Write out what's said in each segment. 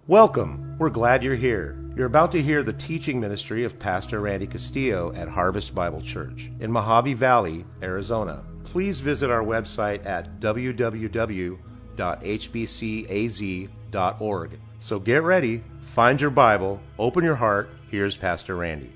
Welcome. We're glad you're here. You're about to hear the teaching ministry of Pastor Randy Castillo at Harvest Bible Church in Mojave Valley, Arizona. Please visit our website at www.hbcaz.org. So get ready, find your Bible, open your heart. Here's Pastor Randy.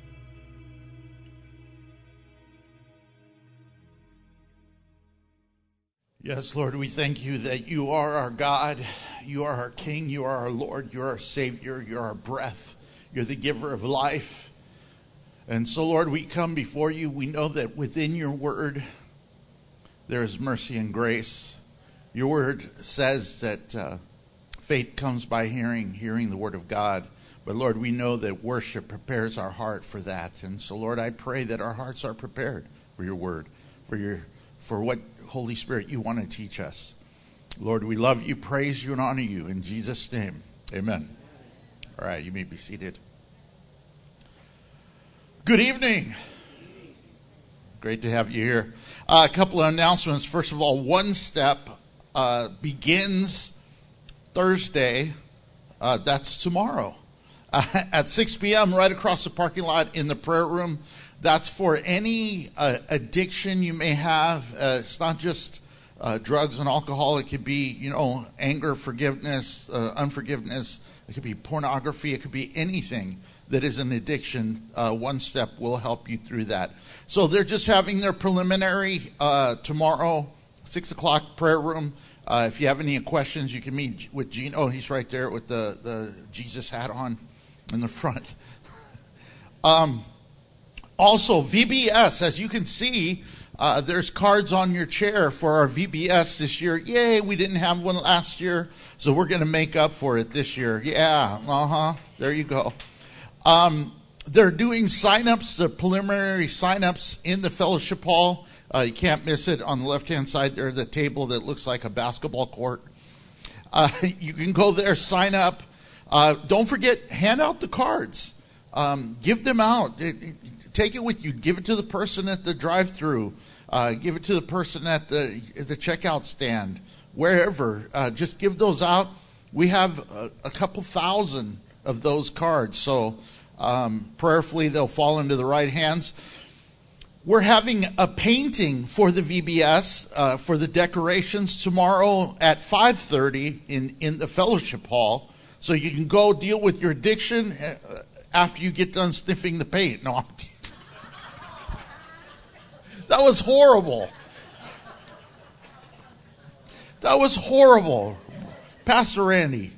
Yes, Lord, we thank you that you are our God, you are our King, you are our Lord, you are our Savior, you are our breath, you're the giver of life. And so, Lord, we come before you. We know that within your word there is mercy and grace. Your word says that faith comes by hearing the word of God. But, Lord, we know that worship prepares our heart for that. And so, Lord, I pray that our hearts are prepared for your word, for what, Holy Spirit, you want to teach us. Lord, we love you, praise you, and honor you. In Jesus' name, amen. All right, you may be seated. Good evening. Great to have you here. A couple of announcements. First of all, One Step begins Thursday. That's tomorrow. At 6 p.m. right across the parking lot in the prayer room. That's for any addiction you may have. It's not just drugs and alcohol. It could be, anger, forgiveness, unforgiveness. It could be pornography. It could be anything that is an addiction. One Step will help you through that. So they're just having their preliminary tomorrow, 6 o'clock prayer room. If you have any questions, you can meet with Gene. Oh, he's right there with the Jesus hat on in the front. Also, VBS, as you can see, there's cards on your chair for our VBS this year. Yay, we didn't have one last year, so we're going to make up for it this year. Yeah, there you go. They're doing sign-ups, the preliminary sign-ups in the fellowship hall. You can't miss it. On the left-hand side there, the table that looks like a basketball court. You can go there, sign up. Don't forget, hand out the cards. Give them out. Take it with you. Give it to the person at the drive-thru. Give it to the person at the checkout stand. Wherever. Just give those out. We have a couple thousand of those cards. So prayerfully they'll fall into the right hands. We're having a painting for the VBS, for the decorations tomorrow at 5:30 in the fellowship hall. So you can go deal with your addiction after you get done sniffing the paint. No, that was horrible. That was horrible. Pastor Randy.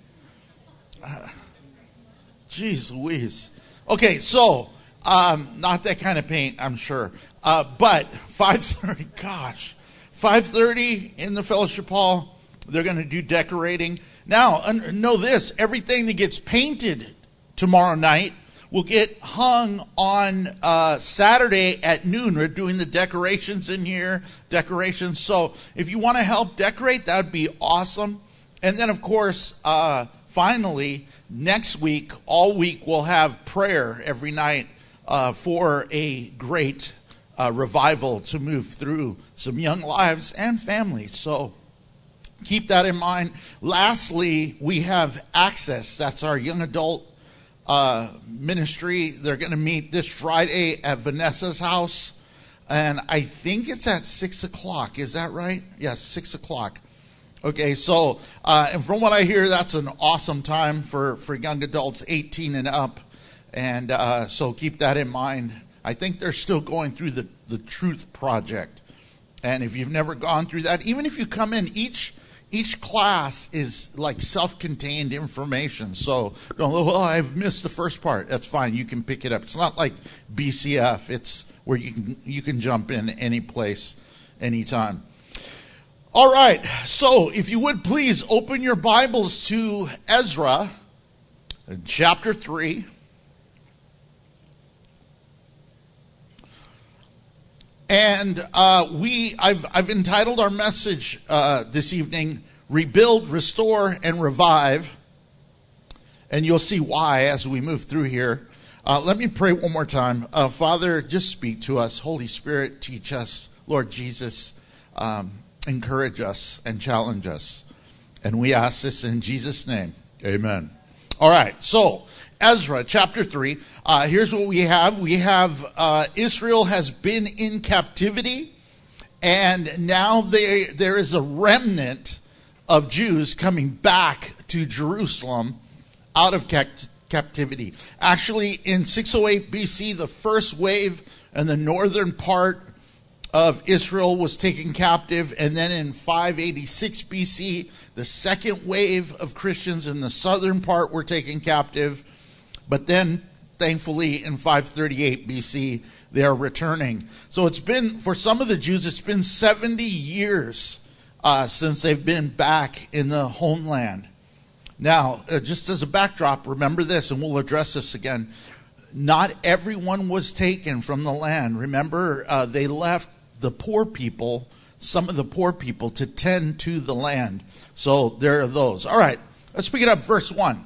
Jeez Louise. Okay, so, not that kind of paint, I'm sure. But 5:30, gosh. 5:30 in the fellowship hall. They're going to do decorating. Now, know this. Everything that gets painted tomorrow night will get hung on Saturday at noon. We're doing the decorations in here, So if you want to help decorate, that would be awesome. And then, of course, finally, next week, all week, we'll have prayer every night for a great revival to move through some young lives and families. So keep that in mind. Lastly, we have Access. That's our young adult ministry. They're going to meet this Friday at Vanessa's house, and I think it's at 6 o'clock. Is that right? Yes, 6 o'clock. Okay, so and from what I hear, that's an awesome time for young adults 18 and up, and so keep that in mind. I think they're still going through the Truth Project, and if you've never gone through that, even if you come in, each class is like self-contained information. So don't, I've missed the first part. That's fine. You can pick it up. It's not like BCF. It's where you can jump in any place, anytime. All right. So if you would please open your Bibles to Ezra, chapter 3. And I've entitled our message this evening, Rebuild, Restore, and Revive. And you'll see why as we move through here. Let me pray one more time. Father, just speak to us. Holy Spirit, teach us. Lord Jesus, encourage us and challenge us. And we ask this in Jesus' name. Amen. All right, so Ezra chapter 3, here's what we have. We have Israel has been in captivity, and now there is a remnant of Jews coming back to Jerusalem out of captivity. Actually, in 608 BC, the first wave in the northern part of Israel was taken captive, and then in 586 BC, the second wave of Christians in the southern part were taken captive. But then, thankfully, in 538 BC, they are returning. So it's been, for some of the Jews, it's been 70 years since they've been back in the homeland. Now, just as a backdrop, remember this, and we'll address this again. Not everyone was taken from the land. Remember, they left the poor people, some of the poor people, to tend to the land. So there are those. All right, let's pick it up, verse 1.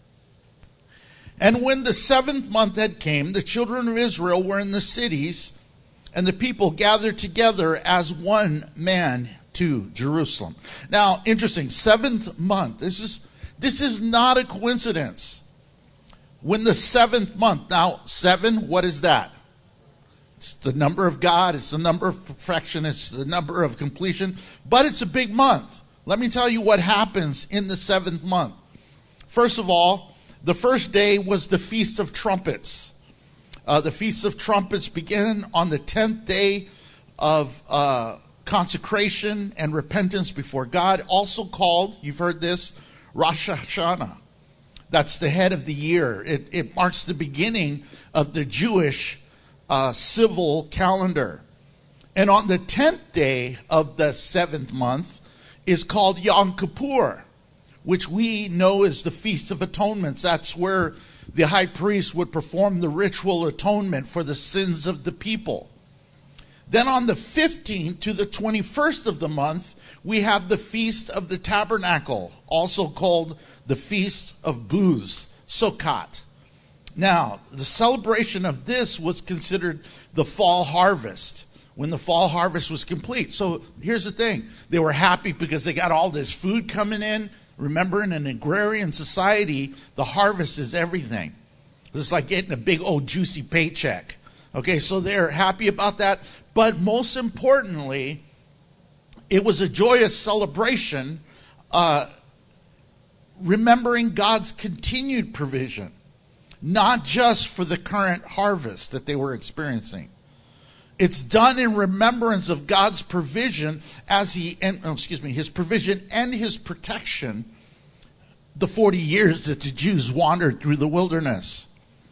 And when the 7th month had came, the children of Israel were in the cities, and the people gathered together as one man to Jerusalem. Now, interesting, 7th month. This is not a coincidence. When the 7th month, now 7, what is that? It's the number of God, it's the number of perfection, it's the number of completion, but it's a big month. Let me tell you what happens in the 7th month. First of all, the first day was the Feast of Trumpets. The Feast of Trumpets began on the 10th day of consecration and repentance before God, also called, you've heard this, Rosh Hashanah. That's the head of the year. It marks the beginning of the Jewish civil calendar. And on the 10th day of the 7th month is called Yom Kippur, which we know as the Feast of Atonements. That's where the high priest would perform the ritual atonement for the sins of the people. Then on the 15th to the 21st of the month, we have the Feast of the Tabernacle, also called the Feast of Booths, Sukkot. Now, the celebration of this was considered the fall harvest, when the fall harvest was complete. So here's the thing. They were happy because they got all this food coming in. Remember, in an agrarian society, the harvest is everything. It's like getting a big old juicy paycheck. Okay, so they're happy about that. But most importantly, it was a joyous celebration, remembering God's continued provision, not just for the current harvest that they were experiencing. It's done in remembrance of God's provision his provision and his protection the 40 years that the Jews wandered through the wilderness.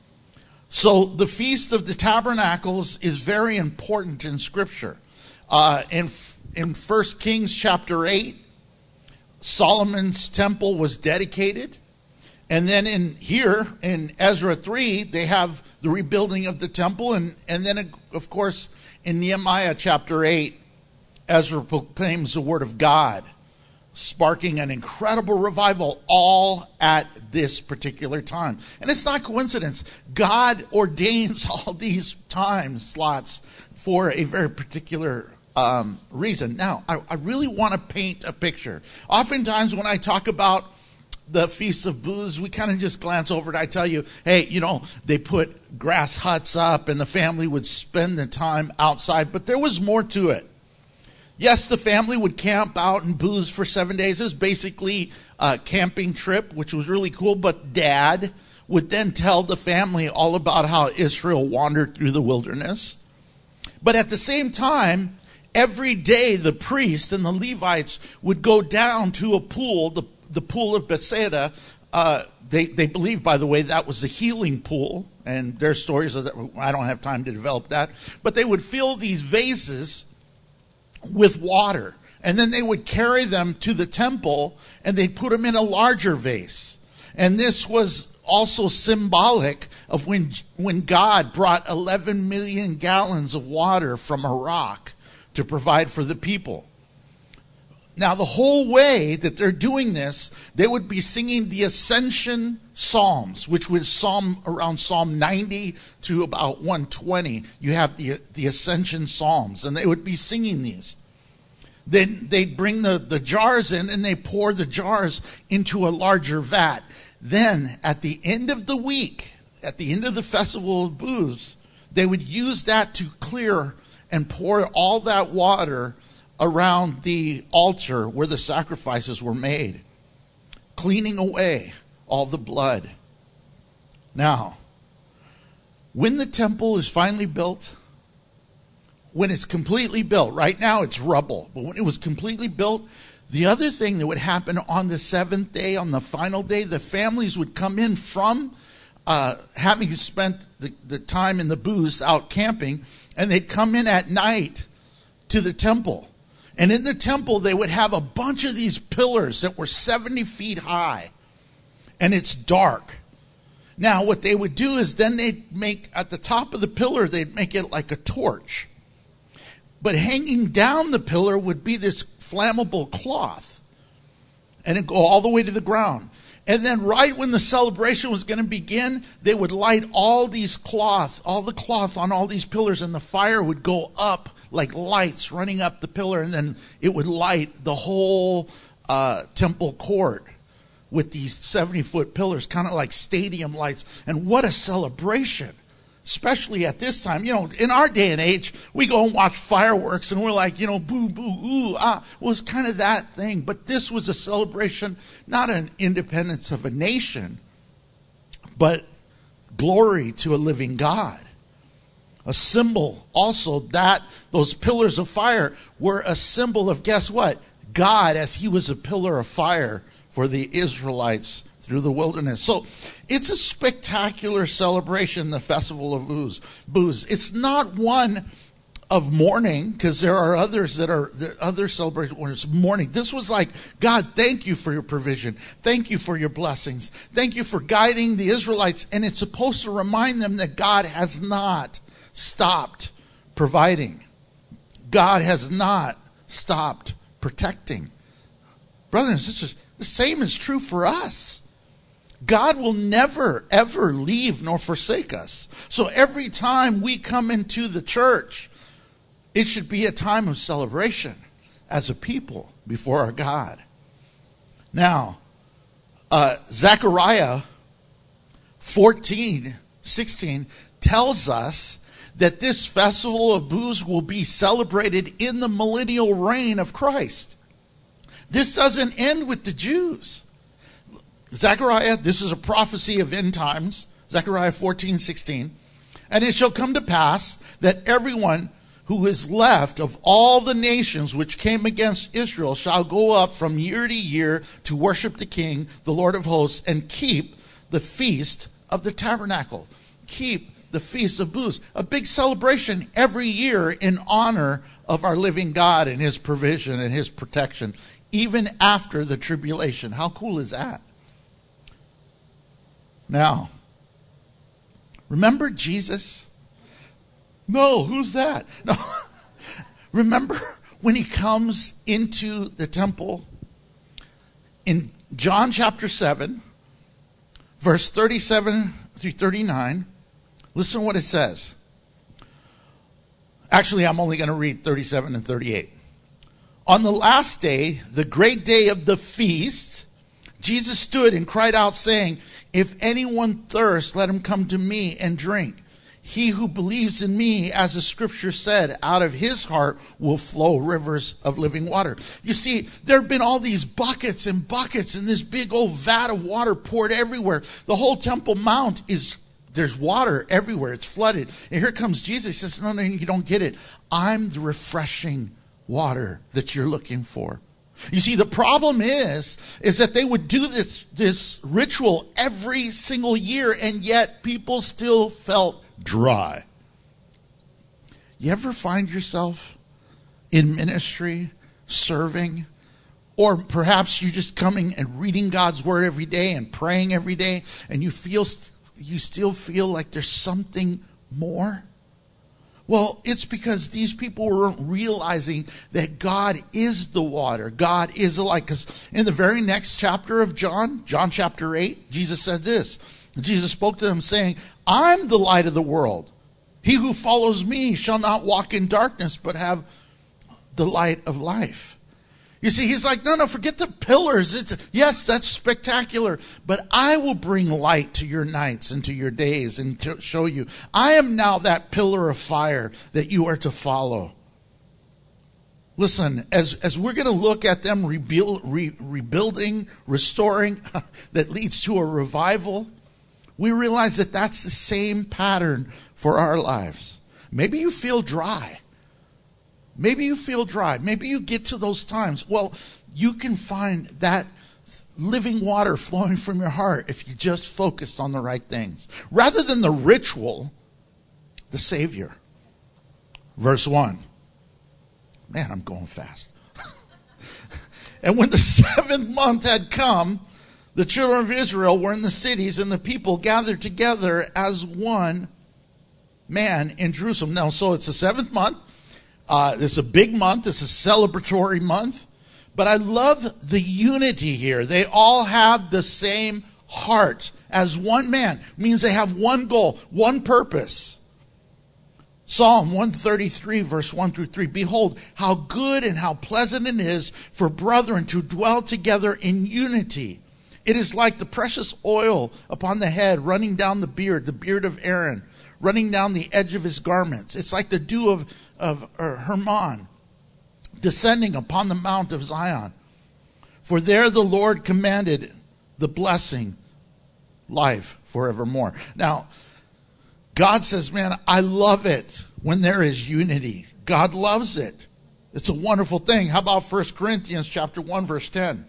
So the Feast of the Tabernacles is very important in Scripture. In 1 Kings chapter 8, Solomon's temple was dedicated. And then in Ezra 3, they have the rebuilding of the temple. And then, of course, in Nehemiah chapter 8, Ezra proclaims the word of God, sparking an incredible revival all at this particular time. And it's not coincidence. God ordains all these time slots for a very particular reason. Now, I really want to paint a picture. Oftentimes when I talk about the Feast of Booths, we kind of just glance over it. I tell you, hey, they put grass huts up and the family would spend the time outside, but there was more to it. Yes, the family would camp out in booths for 7 days. It was basically a camping trip, which was really cool, but Dad would then tell the family all about how Israel wandered through the wilderness. But at the same time, every day the priests and the Levites would go down to a pool, the pool of Bethesda. They believe, by the way, that was a healing pool, and there's stories of that. I don't have time to develop that. But they would fill these vases with water, and then they would carry them to the temple, and they'd put them in a larger vase. And this was also symbolic of when God brought 11 million gallons of water from a rock to provide for the people. Now, the whole way that they're doing this, they would be singing the Ascension Psalms, which was around Psalm 90 to about 120. You have the Ascension Psalms, and they would be singing these. Then they'd bring the jars in, and they pour the jars into a larger vat. Then at the end of the week, at the end of the Festival of Booths, they would use that to clear and pour all that water around the altar where the sacrifices were made, cleaning away all the blood. Now, when the temple is finally built, when it's completely built, right now it's rubble, but when it was completely built, the other thing that would happen on the seventh day, on the final day, the families would come in from having spent the time in the booths out camping, and they'd come in at night to the temple. And in the temple, they would have a bunch of these pillars that were 70 feet high, and it's dark. Now, what they would do is then they'd make, at the top of the pillar, they'd make it like a torch. But hanging down the pillar would be this flammable cloth, and it'd go all the way to the ground. And then right when the celebration was going to begin, they would light all the cloth on all these pillars, and the fire would go up like lights running up the pillar, and then it would light the whole temple court with these 70-foot pillars, kind of like stadium lights. And what a celebration, especially at this time. You know, in our day and age, we go and watch fireworks, and we're like, you know, boo, boo, ooh, ah. It was kind of that thing. But this was a celebration, not an independence of a nation, but glory to a living God. A symbol also that those pillars of fire were a symbol of, guess what? God, as he was a pillar of fire for the Israelites through the wilderness. So it's a spectacular celebration, the Festival of Booths. It's not one of mourning, because there are others that are other celebrations when it's mourning. This was like, God, thank you for your provision. Thank you for your blessings. Thank you for guiding the Israelites. And it's supposed to remind them that God has not stopped providing. God has not stopped protecting. Brothers and sisters, the same is true for us. God will never, ever leave nor forsake us. So every time we come into the church, it should be a time of celebration as a people before our God. Now, Zechariah 14:16 tells us that this Festival of Booths will be celebrated in the millennial reign of Christ. This doesn't end with the Jews. Zechariah, this is a prophecy of end times, Zechariah 14:16. And it shall come to pass that everyone who is left of all the nations which came against Israel shall go up from year to year to worship the King, the Lord of hosts, and keep the feast of the tabernacle. Keep the Feast of Booths. A big celebration every year in honor of our living God and his provision and his protection, even after the tribulation. How cool is that? Now, remember Jesus? No, who's that? No. Remember when he comes into the temple in John chapter 7, verse 37 through 39. Listen to what it says. Actually, I'm only going to read 37 and 38. On the last day, the great day of the feast, Jesus stood and cried out, saying, if anyone thirsts, let him come to me and drink. He who believes in me, as the scripture said, out of his heart will flow rivers of living water. You see, there have been all these buckets and buckets and this big old vat of water poured everywhere. The whole Temple Mount there's water everywhere. It's flooded. And here comes Jesus. He says, no, you don't get it. I'm the refreshing water that you're looking for. You see, the problem is that they would do this ritual every single year, and yet people still felt dry. You ever find yourself in ministry, serving, or perhaps you're just coming and reading God's word every day and praying every day, and you still feel like there's something more? Well, it's because these people weren't realizing that God is the water. God is the light. Because in the very next chapter of John chapter 8, Jesus said this. Jesus spoke to them saying, I'm the light of the world. He who follows me shall not walk in darkness, but have the light of life. You see, he's like, no, forget the pillars. Yes, that's spectacular. But I will bring light to your nights and to your days and to show you. I am now that pillar of fire that you are to follow. Listen, as we're going to look at them rebuilding, restoring, that leads to a revival, we realize that that's the same pattern for our lives. Maybe you feel dry. Maybe you feel dry. Maybe you get to those times. Well, you can find that living water flowing from your heart if you just focus on the right things. Rather than the ritual, the Savior. Verse 1. Man, I'm going fast. And when the 7th month had come, the children of Israel were in the cities, and the people gathered together as one man in Jerusalem. Now, so it's the 7th month. It's a big month. It's a celebratory month. But I love the unity here. They all have the same heart as one man. It means they have one goal, one purpose. Psalm 133, verse 1 through 3. Behold, how good and how pleasant it is for brethren to dwell together in unity. It is like the precious oil upon the head, running down the beard of Aaron, running down the edge of his garments. It's like the dew of Hermon, descending upon the mount of Zion. For there the Lord commanded the blessing, life forevermore. Now, God says, man, I love it when there is unity. God loves it. It's a wonderful thing. How about 1 Corinthians chapter 1, verse 10?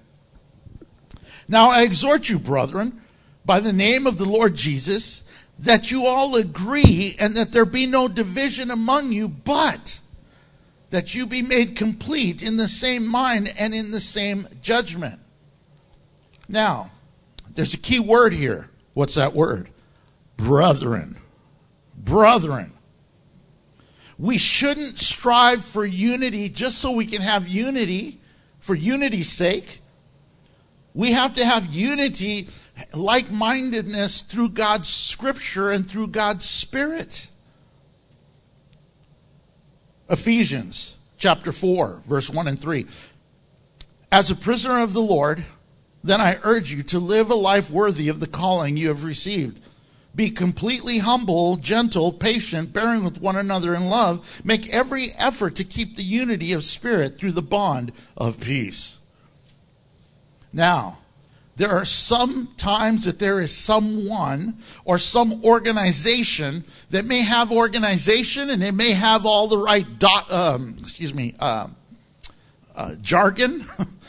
Now I exhort you, brethren, by the name of the Lord Jesus, that you all agree and that there be no division among you, but that you be made complete in the same mind and in the same judgment. Now, there's a key word here. What's that word? Brethren. Brethren. We shouldn't strive for unity just so we can have unity for unity's sake. We have to have unity, like-mindedness through God's scripture and through God's Spirit. Ephesians chapter 4, verse 1 and 3. As a prisoner of the Lord, then I urge you to live a life worthy of the calling you have received. Be completely humble, gentle, patient, bearing with one another in love. Make every effort to keep the unity of spirit through the bond of peace. Now, there are some times that there is someone or some organization that may have organization and it may have all the right jargon,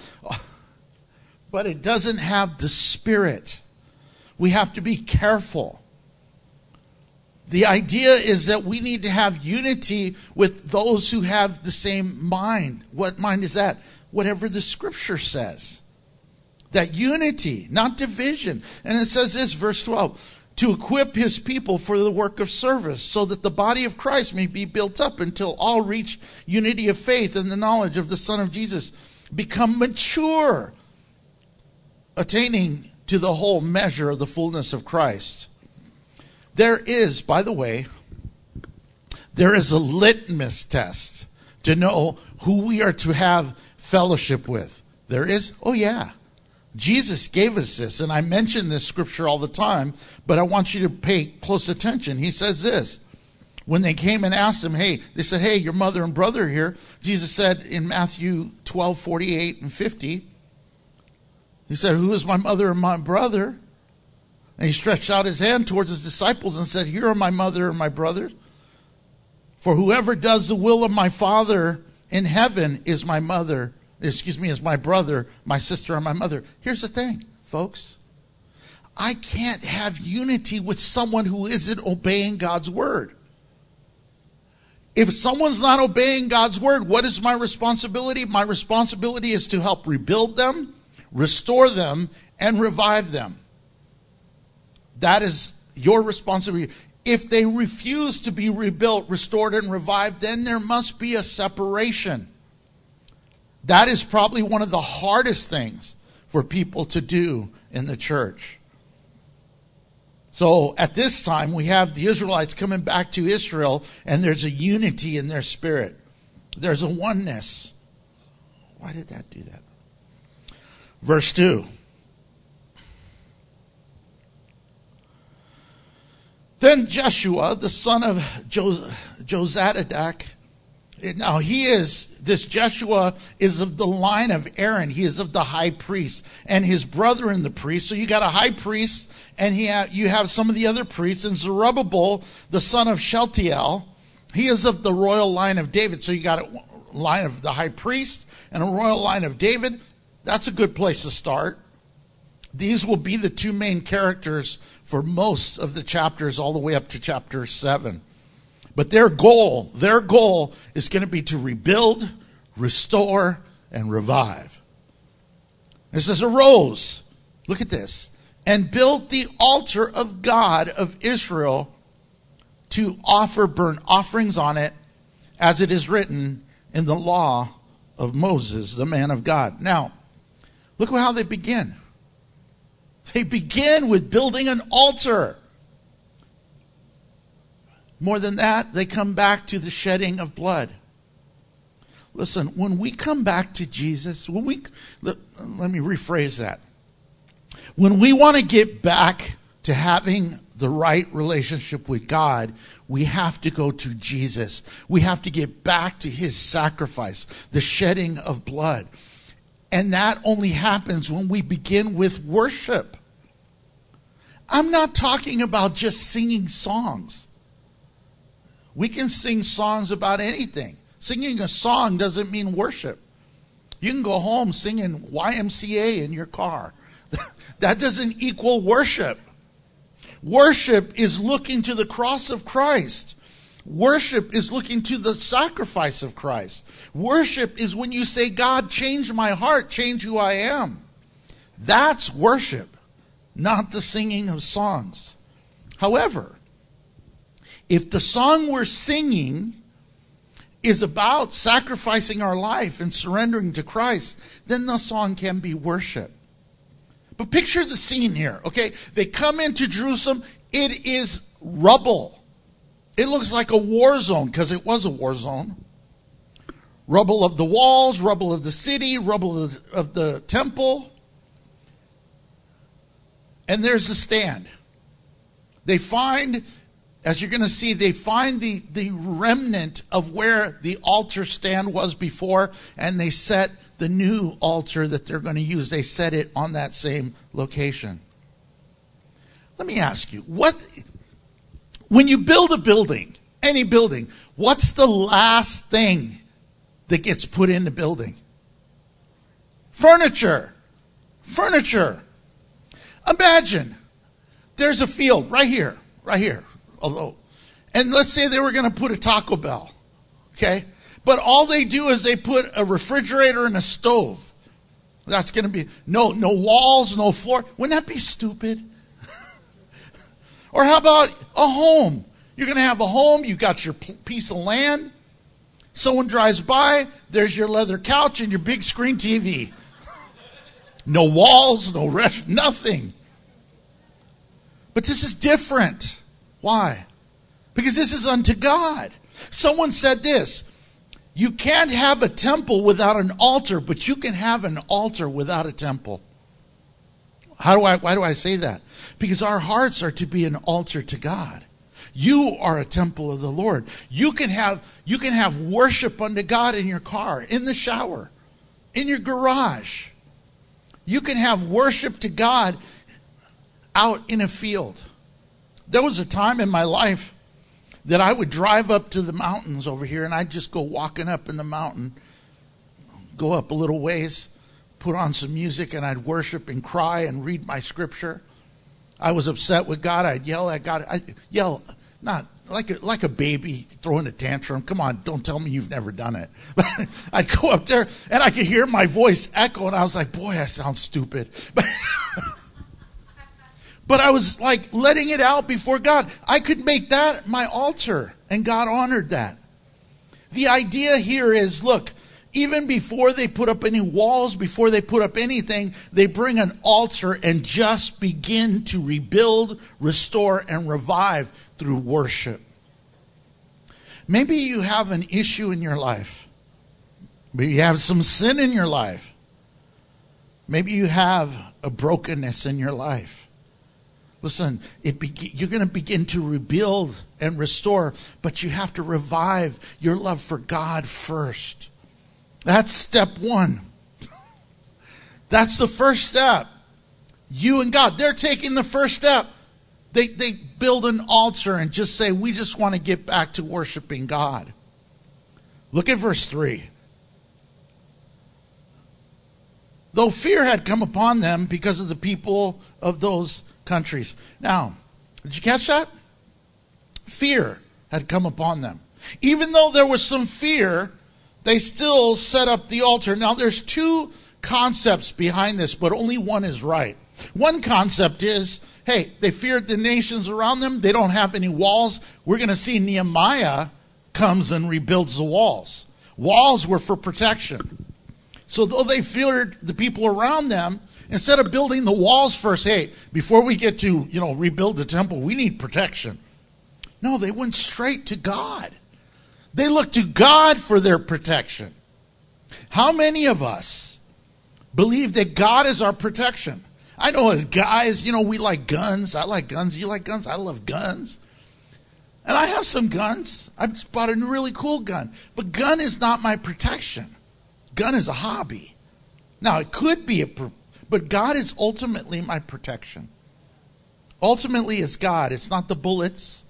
but it doesn't have the Spirit. We have to be careful. The idea is that we need to have unity with those who have the same mind. What mind is that? Whatever the Scripture says. That unity, not division. And it says this, verse 12, to equip his people for the work of service, so that the body of Christ may be built up until all reach unity of faith and the knowledge of the Son of Jesus, become mature, attaining to the whole measure of the fullness of Christ. There is, by the way, there is a litmus test to know who we are to have fellowship with. There is? Oh yeah. Jesus gave us this, and I mention this scripture all the time, but I want you to pay close attention. He says this. When they came and asked him, they said, hey, your mother and brother are here. Jesus said in Matthew 12, 48 and 50, he said, who is my mother and my brother? And he stretched out his hand towards his disciples and said, here are my mother and my brothers. For whoever does the will of my Father in heaven is my mother, is my brother, my sister, and my mother. Here's the thing, folks. I can't have unity with someone who isn't obeying God's word. If someone's not obeying God's word, what is my responsibility? My responsibility is to help rebuild them, restore them, and revive them. That is your responsibility. If they refuse to be rebuilt, restored, and revived, then there must be a separation. That is probably one of the hardest things for people to do in the church. So at this time, we have the Israelites coming back to Israel, and there's a unity in their spirit. There's a oneness. Why did that do that? Verse 2. Then Jeshua, the son of Jozadak, now this Jeshua is of the line of Aaron. He is of the high priest and his brother in the priest. So you got a high priest and you have some of the other priests. And Zerubbabel, the son of Shealtiel, he is of the royal line of David. So you got a line of the high priest and a royal line of David. That's a good place to start. These will be the two main characters for most of the chapters all the way up to chapter 7. But their goal is going to be to rebuild, restore, and revive. It says, arose, look at this, and built the altar of God of Israel to offer burnt offerings on it, as it is written in the law of Moses, the man of God. Now, look how they begin. They begin with building an altar. More than that, they come back to the shedding of blood. Listen, when we come back to Jesus, let me rephrase that. When we want to get back to having the right relationship with God, we have to go to Jesus. We have to get back to his sacrifice, the shedding of blood. And that only happens when we begin with worship. I'm not talking about just singing songs. We can sing songs about anything. Singing a song doesn't mean worship. You can go home singing YMCA in your car. That doesn't equal worship. Worship is looking to the cross of Christ. Worship is looking to the sacrifice of Christ. Worship is when you say, God, change my heart, change who I am. That's worship, not the singing of songs. However, if the song we're singing is about sacrificing our life and surrendering to Christ, then the song can be worship. But picture the scene here, okay? They come into Jerusalem. It is rubble. It looks like a war zone, because it was a war zone. Rubble of the walls, rubble of the city, rubble of the temple. And there's the stand. They find, as you're going to see, they find the remnant of where the altar stand was before, and they set the new altar that they're going to use. They set it on that same location. Let me ask you, when you build a building, any building, what's the last thing that gets put in the building? Furniture. Furniture. Imagine there's a field right here. Although, and let's say they were going to put a Taco Bell, okay? But all they do is they put a refrigerator and a stove. That's going to be no walls, no floor. Wouldn't that be stupid? Or how about a home? You're going to have a home. You got your piece of land. Someone drives by. There's your leather couch and your big screen TV. No walls, no rest, nothing. But this is different. Why? Because this is unto God. Someone said this: you can't have a temple without an altar, but you can have an altar without a temple. Why do I say that? Because our hearts are to be an altar to God. You are a temple of the Lord. You can have worship unto God in your car, in the shower, in your garage. You can have worship to God out in a field. There was a time in my life that I would drive up to the mountains over here, and I'd just go walking up in the mountain, go up a little ways, put on some music, and I'd worship and cry and read my scripture. I was upset with God. I'd yell at God. I'd yell, not like a baby throwing a tantrum. Come on, don't tell me you've never done it. But I'd go up there, and I could hear my voice echo, and I was like, boy, I sound stupid. But I was like letting it out before God. I could make that my altar, and God honored that. The idea here is, look, even before they put up any walls, before they put up anything, they bring an altar and just begin to rebuild, restore, and revive through worship. Maybe you have an issue in your life. Maybe you have some sin in your life. Maybe you have a brokenness in your life. Listen, you're going to begin to rebuild and restore, but you have to revive your love for God first. That's step one. That's the first step. You and God, they're taking the first step. They build an altar and just say, we just want to get back to worshiping God. Look at verse 3. Though fear had come upon them because of the people of those countries. Now, did you catch that? Fear had come upon them. Even though there was some fear, they still set up the altar. Now, there's two concepts behind this, but only one is right. One concept is, hey, they feared the nations around them. They don't have any walls. We're going to see Nehemiah comes and rebuilds the walls. Walls were for protection. So though they feared the people around them, instead of building the walls first, hey, before we get to, rebuild the temple, we need protection. No, they went straight to God. They looked to God for their protection. How many of us believe that God is our protection? I know as guys, we like guns. I like guns. You like guns? I love guns. And I have some guns. I just bought a really cool gun. But gun is not my protection. Gun is a hobby. Now, it could be but God is ultimately my protection. Ultimately, it's God. It's not the bullets.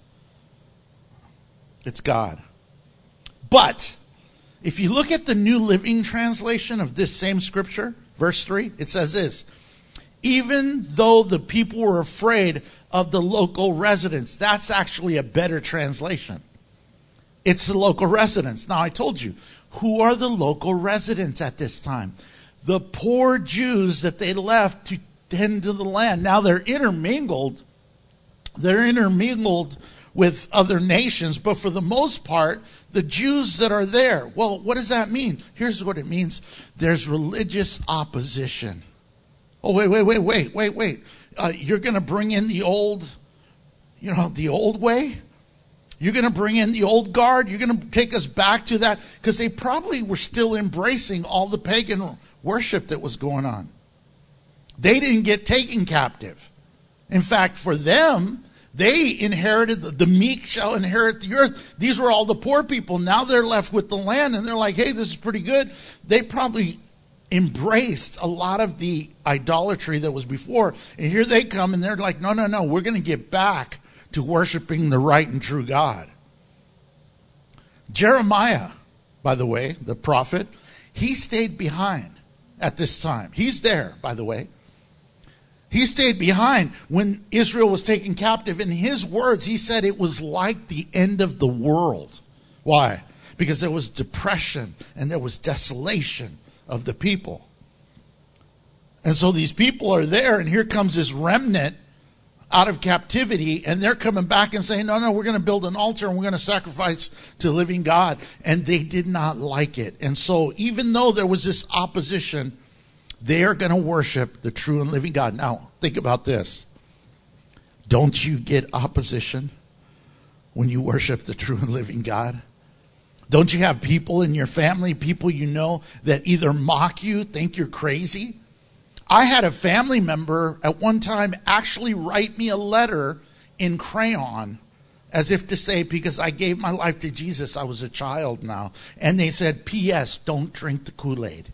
It's God. But if you look at the New Living Translation of this same scripture, verse 3, it says this: even though the people were afraid of the local residents. That's actually a better translation. It's the local residents. Now, I told you, who are the local residents at this time? The poor Jews that they left to tend to the land. Now, they're intermingled. They're intermingled with other nations, but for the most part, the Jews that are there. Well, what does that mean? Here's what it means. There's religious opposition. Oh, wait. You're going to bring in the old, the old way? You're going to bring in the old guard? You're going to take us back to that? Because they probably were still embracing all the pagan worship that was going on. They didn't get taken captive. In fact, for them, they inherited, the meek shall inherit the earth. These were all the poor people. Now they're left with the land, and they're like, hey, this is pretty good. They probably embraced a lot of the idolatry that was before. And here they come, and they're like, no, we're going to get back to worshiping the right and true God. Jeremiah, by the way, the prophet, he stayed behind at this time. He's there, by the way. He stayed behind when Israel was taken captive. In his words, he said it was like the end of the world. Why? Because there was depression and there was desolation of the people. And so these people are there, and here comes this remnant out of captivity, and they're coming back and saying, no, we're going to build an altar and we're going to sacrifice to the living God. And they did not like it. And so even though there was this opposition, they are going to worship the true and living God. Now, think about this. Don't you get opposition when you worship the true and living God? Don't you have people in your family, people you know, that either mock you, think you're crazy? I had a family member at one time actually write me a letter in crayon as if to say, because I gave my life to Jesus, I was a child now. And they said, P.S., don't drink the Kool-Aid.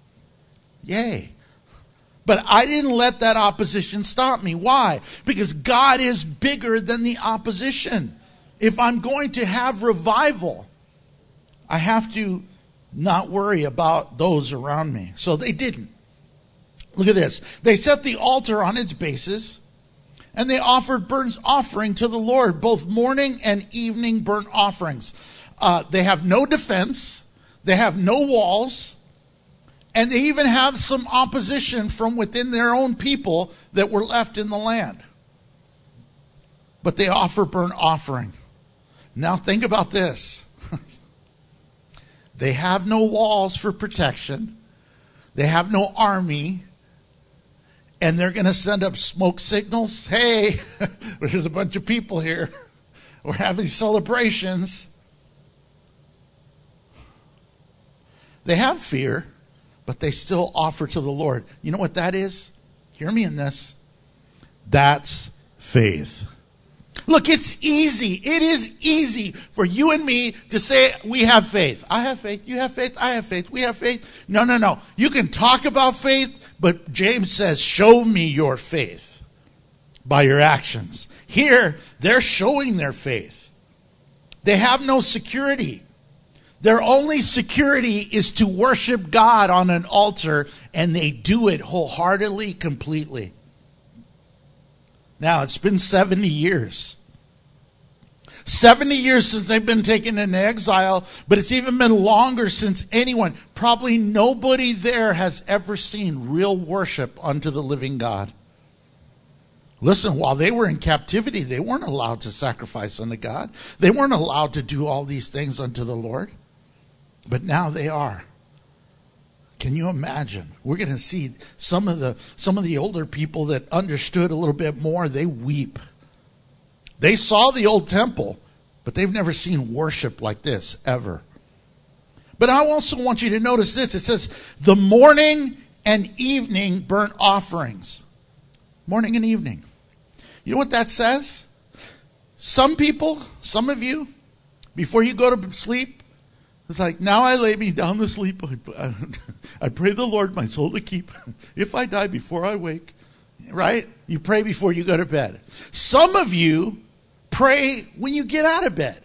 Yay. But I didn't let that opposition stop me. Why? Because God is bigger than the opposition. If I'm going to have revival, I have to not worry about those around me. So they didn't. Look at this. They set the altar on its basis, and they offered burnt offering to the Lord, both morning and evening burnt offerings. They have no defense. They have no walls. And they even have some opposition from within their own people that were left in the land. But they offer burnt offering. Now think about this. They have no walls for protection. They have no army. And they're going to send up smoke signals. Hey, there's a bunch of people here. We're having celebrations. They have fear, but they still offer to the Lord. You know what that is? Hear me in this. That's faith. Look, it's easy. It is easy for you and me to say we have faith. I have faith. You have faith. I have faith. We have faith. No. You can talk about faith, but James says, show me your faith by your actions. Here, they're showing their faith. They have no security. Their only security is to worship God on an altar, and they do it wholeheartedly, completely. Now, it's been 70 years. 70 years since they've been taken into exile, but it's even been longer since anyone, probably nobody there has ever seen real worship unto the living God. Listen, while they were in captivity, they weren't allowed to sacrifice unto God. They weren't allowed to do all these things unto the Lord. But now they are. Can you imagine? We're going to see some of the older people that understood a little bit more, they weep. They saw the old temple, but they've never seen worship like this ever. But I also want you to notice this. It says, the morning and evening burnt offerings. Morning and evening. You know what that says? Some people, some of you, before you go to sleep, it's like, now I lay me down to sleep. I pray the Lord my soul to keep. If I die before I wake, right? You pray before you go to bed. Some of you pray when you get out of bed.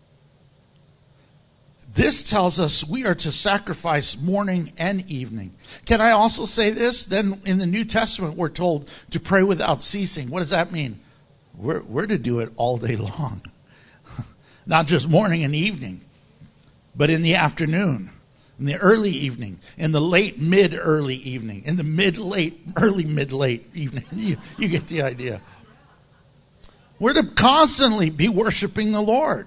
This tells us we are to sacrifice morning and evening. Can I also say this? Then in the New Testament, we're told to pray without ceasing. What does that mean? We're to do it all day long. Not just morning and evening, but in the afternoon, in the early evening, in the late mid-early evening, in the mid-late, early mid-late evening. You get the idea. We're to constantly be worshiping the Lord.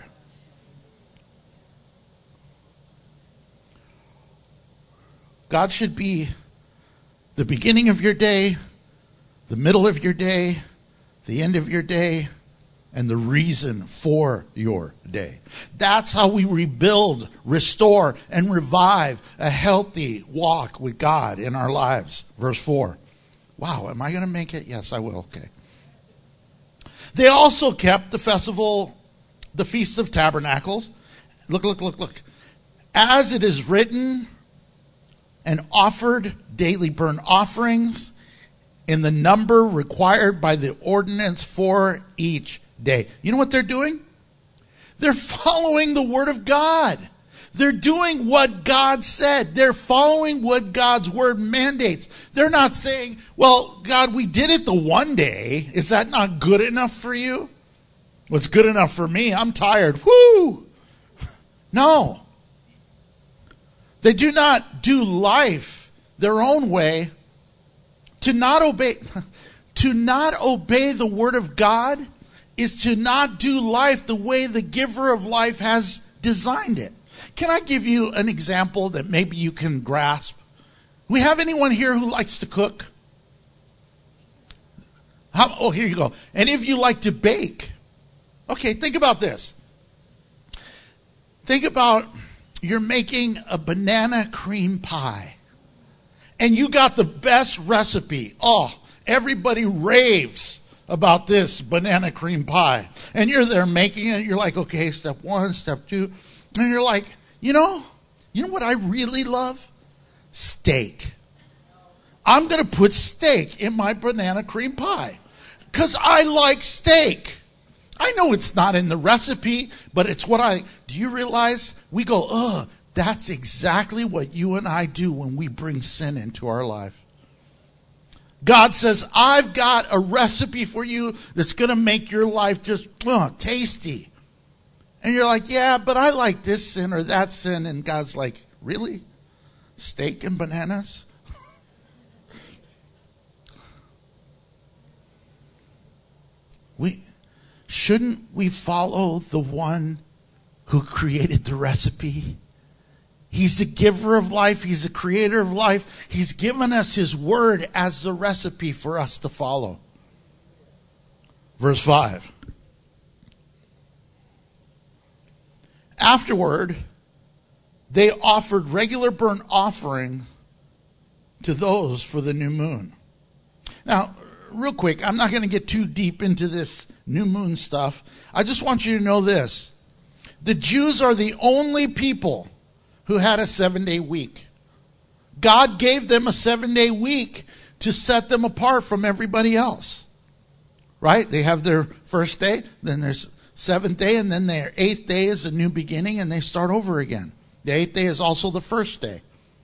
God should be the beginning of your day, the middle of your day, the end of your day, and the reason for your day. That's how we rebuild, restore, and revive a healthy walk with God in our lives. Verse 4. Wow, am I going to make it? Yes, I will. Okay. They also kept the festival, the Feast of Tabernacles. Look. As it is written, and offered daily burnt offerings in the number required by the ordinance for each day. You know what they're doing? They're following the Word of God. They're doing what God said. They're following what God's Word mandates. They're not saying, well, God, we did it the one day. Is that not good enough for you? What's good enough for me? I'm tired. Woo! No. They do not do life their own way. To not obey the Word of God is to not do life the way the giver of life has designed it. Can I give you an example that maybe you can grasp? We have anyone here who likes to cook? Here you go. Any of you like to bake? Okay, think about this. Think about you're making a banana cream pie. And you got the best recipe. Oh, everybody raves about this banana cream pie. And you're there making it. You're like, okay, step 1, step 2. And you're like, you know what I really love? Steak. I'm going to put steak in my banana cream pie because I like steak. I know it's not in the recipe, but it's do you realize we go, that's exactly what you and I do when we bring sin into our life. God says, I've got a recipe for you that's going to make your life just tasty. And you're like, yeah, but I like this sin or that sin. And God's like, really? Steak and bananas? Shouldn't we follow the one who created the recipe? He's the giver of life. He's the creator of life. He's given us his word as the recipe for us to follow. Verse 5. Afterward, they offered regular burnt offering to those for the new moon. Now, real quick, I'm not going to get too deep into this new moon stuff. I just want you to know this. The Jews are the only people who had a 7-day week. God gave them a 7-day week to set them apart from everybody else. Right? They have their first day, then there's 7th day, and then their 8th day is a new beginning, and they start over again. The 8th day is also the first day.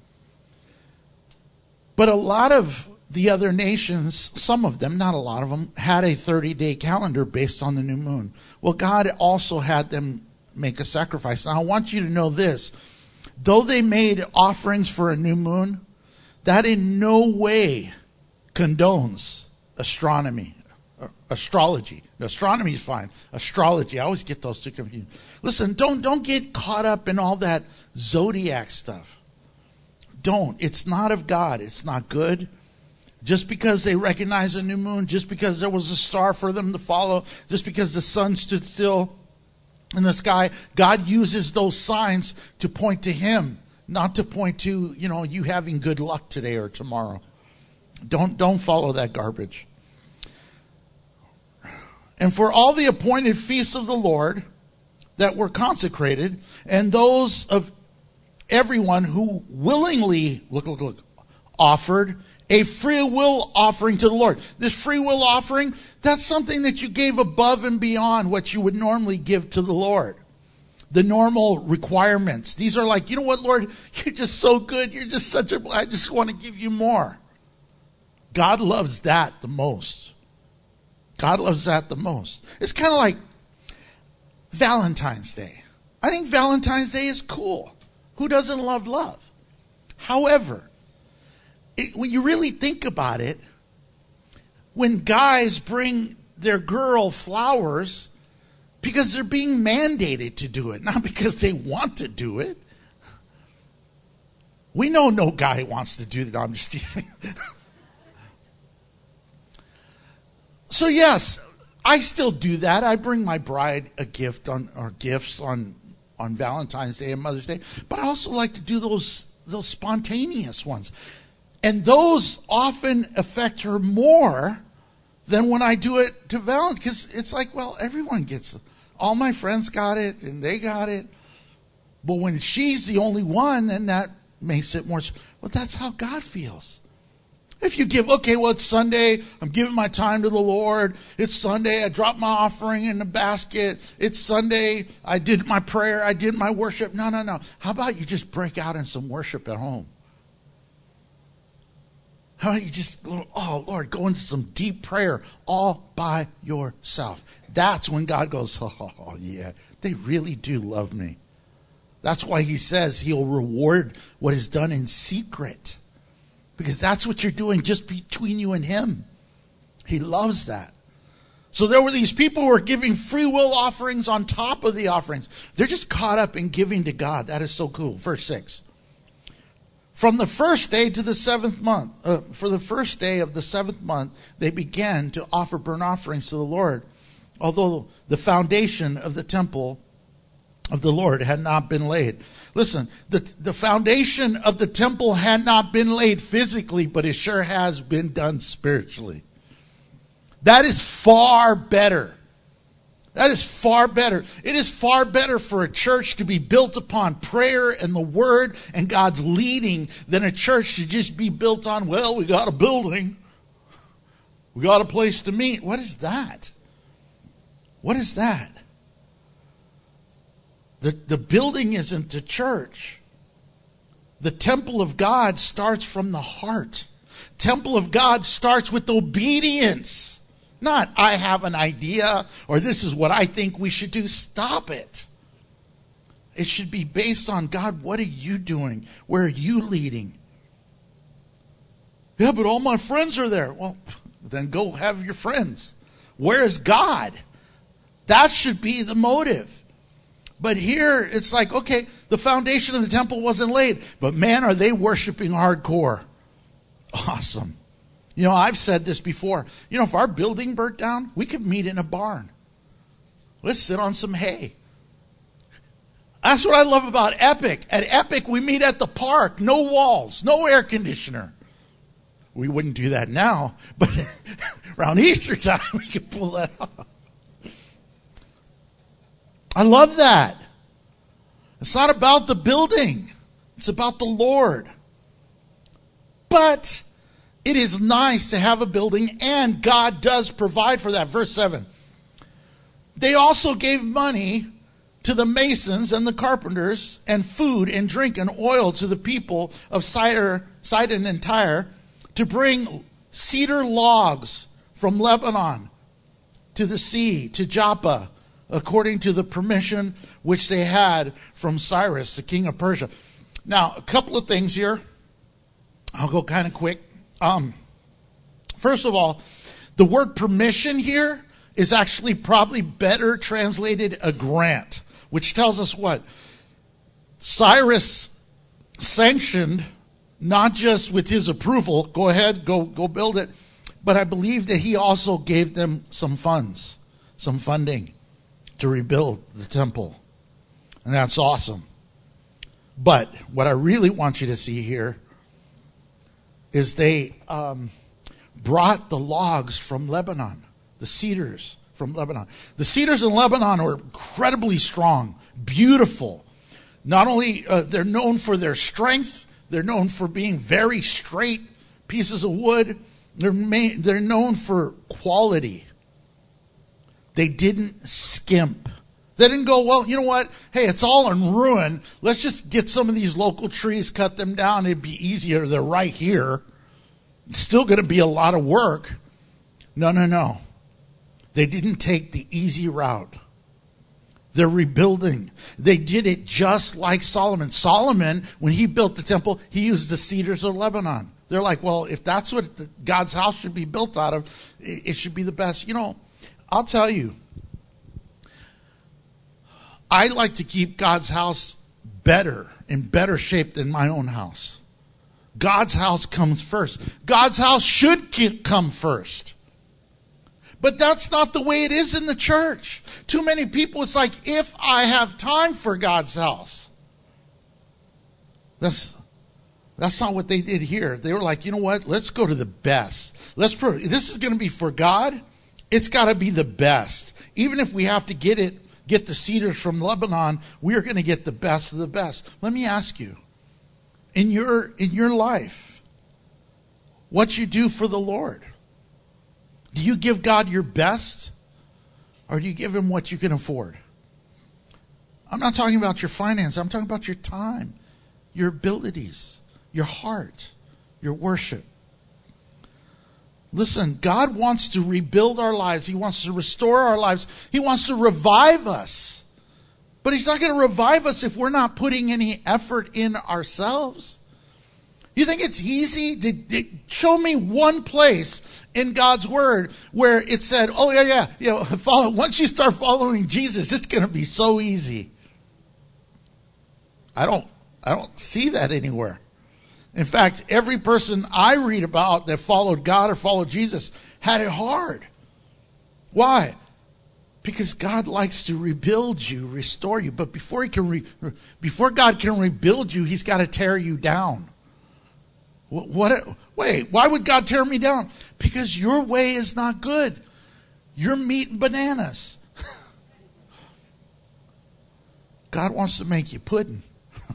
But a lot of the other nations, some of them, not a lot of them, had a 30-day calendar based on the new moon. Well, God also had them make a sacrifice. Now, I want you to know this. Though they made offerings for a new moon, that in no way condones astrology. Astronomy is fine. Astrology, I always get those two confused. Listen, don't get caught up in all that zodiac stuff. Don't. It's not of God. It's not good. Just because they recognize a new moon, just because there was a star for them to follow, just because the sun stood still in the sky, God uses those signs to point to Him, not to point to, you having good luck today or tomorrow. Don't follow that garbage. And for all the appointed feasts of the Lord that were consecrated, and those of everyone who willingly, offered a free will offering to the Lord. This free will offering, that's something that you gave above and beyond what you would normally give to the Lord. The normal requirements. These are like, you know what, Lord, you're just so good. You're just I just want to give you more. God loves that the most. God loves that the most. It's kind of like Valentine's Day. I think Valentine's Day is cool. Who doesn't love love? However, when you really think about it, when guys bring their girl flowers because they're being mandated to do it, not because they want to do it. We know no guy wants to do that. I'm just teasing. So yes, I still do that. I bring my bride a gift gifts on Valentine's Day and Mother's Day, but I also like to do those spontaneous ones. And those often affect her more than when I do it to Valentine, because it's like, well, everyone gets it. All my friends got it, and they got it. But when she's the only one, then that makes it more. Well, that's how God feels. If you give, okay, well, it's Sunday. I'm giving my time to the Lord. It's Sunday. I dropped my offering in the basket. It's Sunday. I did my prayer. I did my worship. No. How about you just break out in some worship at home? How about you just, oh, Lord, go into some deep prayer all by yourself. That's when God goes, oh, yeah, they really do love me. That's why He says He'll reward what is done in secret. Because that's what you're doing just between you and Him. He loves that. So there were these people who were giving free will offerings on top of the offerings. They're just caught up in giving to God. That is so cool. Verse 6. From the first day to the 7th month, for the first day of the 7th month, they began to offer burnt offerings to the Lord, although the foundation of the temple of the Lord had not been laid. Listen, the foundation of the temple had not been laid physically, but it sure has been done spiritually. That is far better. That is far better. It is far better for a church to be built upon prayer and the Word and God's leading than a church to just be built on, well, we got a building. We got a place to meet. What is that? What is that? The building isn't the church. The temple of God starts from the heart. Temple of God starts with obedience. Not, I have an idea, or this is what I think we should do. Stop it. It should be based on, God, what are you doing? Where are you leading? Yeah, but all my friends are there. Well, then go have your friends. Where is God? That should be the motive. But here, it's like, okay, the foundation of the temple wasn't laid. But man, are they worshiping hardcore. Awesome. You know, I've said this before. You know, if our building burnt down, we could meet in a barn. Let's sit on some hay. That's what I love about Epic. At Epic, we meet at the park. No walls, no air conditioner. We wouldn't do that now, but around Easter time, we could pull that off. I love that. It's not about the building. It's about the Lord. But it is nice to have a building, and God does provide for that. Verse 7. They also gave money to the masons and the carpenters, and food and drink and oil to the people of Sidon and Tyre, to bring cedar logs from Lebanon to the sea, to Joppa, according to the permission which they had from Cyrus, the king of Persia. Now, a couple of things here. I'll go kind of quick. First of all, the word permission here is actually probably better translated a grant, which tells us what? Cyrus sanctioned, not just with his approval, go ahead, go build it, but I believe that he also gave them some funds, some funding to rebuild the temple. And that's awesome. But what I really want you to see here is they brought the logs from Lebanon, the cedars from Lebanon. The cedars in Lebanon are incredibly strong, beautiful. Not only they're known for their strength, they're known for being very straight pieces of wood. They're known for quality. They didn't skimp. They didn't go, well, you know what? Hey, it's all in ruin. Let's just get some of these local trees, cut them down. It'd be easier. They're right here. It's still going to be a lot of work. No. They didn't take the easy route. They're rebuilding. They did it just like Solomon. Solomon, when he built the temple, he used the cedars of Lebanon. They're like, well, if that's what God's house should be built out of, it should be the best. You know, I'll tell you, I like to keep God's house better, in better shape than my own house. God's house comes first. God's house should come first. But that's not the way it is in the church. Too many people, it's like, if I have time for God's house. That's not what they did here. They were like, you know what? Let's go to the best. This is going to be for God. It's got to be the best. Even if we have to get the cedars from Lebanon, we are going to get the best of the best. Let me ask you, in your life, what you do for the Lord? Do you give God your best, or do you give him what you can afford? I'm not talking about your finance. I'm talking about your time, your abilities, your heart, your worship. Listen, God wants to rebuild our lives. He wants to restore our lives. He wants to revive us. But he's not going to revive us if we're not putting any effort in ourselves. You think it's easy? Show me one place in God's word where it said, oh, yeah, once you start following Jesus, it's going to be so easy. I don't see that anywhere. In fact, every person I read about that followed God or followed Jesus had it hard. Why? Because God likes to rebuild you, restore you. But before God can rebuild you, he's got to tear you down. Wait, why would God tear me down? Because your way is not good. You're meat and bananas. God wants to make you pudding.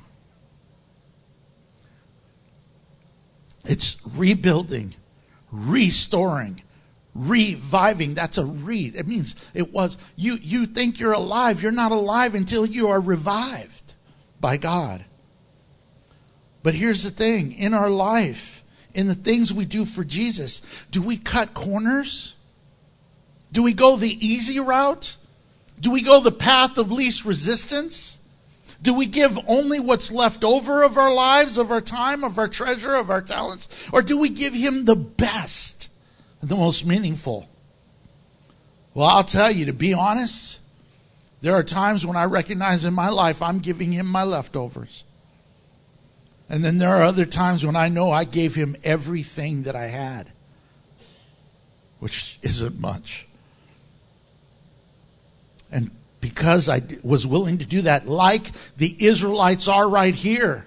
It's rebuilding, restoring, reviving. That's a It means it was. You think you're alive. You're not alive until you are revived by God. But here's the thing. In our life, in the things we do for Jesus, do we cut corners? Do we go the easy route? Do we go the path of least resistance? Do we give only what's left over of our lives, of our time, of our treasure, of our talents? Or do we give him the best, the most meaningful? Well, I'll tell you, to be honest, there are times when I recognize in my life I'm giving him my leftovers. And then there are other times when I know I gave him everything that I had, which isn't much. And because I was willing to do that, like the Israelites are right here.